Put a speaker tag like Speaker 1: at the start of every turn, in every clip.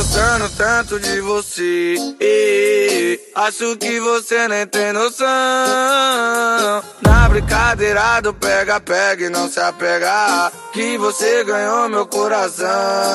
Speaker 1: gostando tanto de você, acho que você nem tem noção. Na brincadeira do pega, pega e não se apegar, que você ganhou meu coração.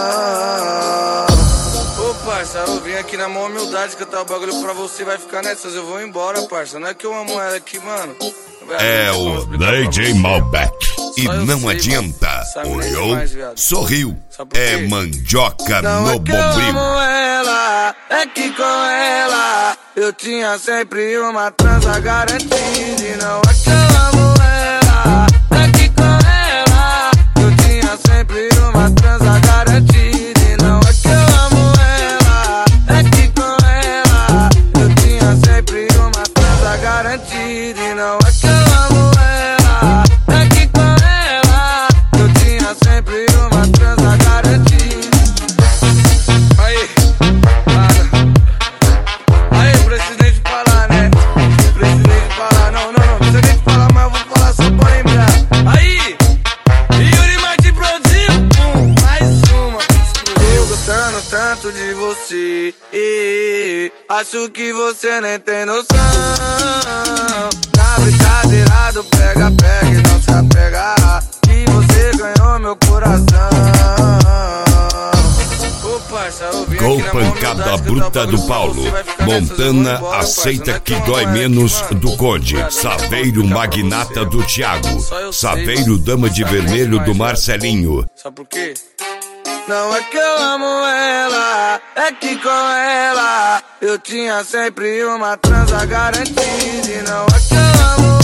Speaker 1: Ô parça, eu vim aqui na maior humildade cantar o bagulho pra você, vai ficar nessas, eu vou embora, parça. Não é que eu amo ela aqui, mano.
Speaker 2: É o DJ Malbec. E não adianta, olhou, sorriu, é mandioca no bombril.
Speaker 1: Amo ela, é que com ela eu tinha sempre uma transa garantida. E não é que eu amo ela, é que com ela eu tinha sempre uma transa garantida. E não é que eu amo ela, é que com ela eu tinha sempre uma transa garantida. E não é que eu amo ela, é que com ela eu tinha sempre uma transa garantida. Aí, aí, presidente falar, né? Presidente falar, não precisa nem falar, mas eu vou falar só pra lembrar. Aí, Yuri Martins produziu, mais uma. Eu gostando tanto de você, acho que você nem tem noção. Na brincadeira do pega, pega e não se apegar, que você ganhou meu coração.
Speaker 2: Com pancada bruta do Paulo, Montana aceita que dói menos do Conde, Saveiro magnata do Thiago, Saveiro dama de vermelho do Marcelinho.
Speaker 1: Sabe por quê? Não é que eu amo ela, é que com ela eu tinha sempre uma transa garantida. E não é que eu amo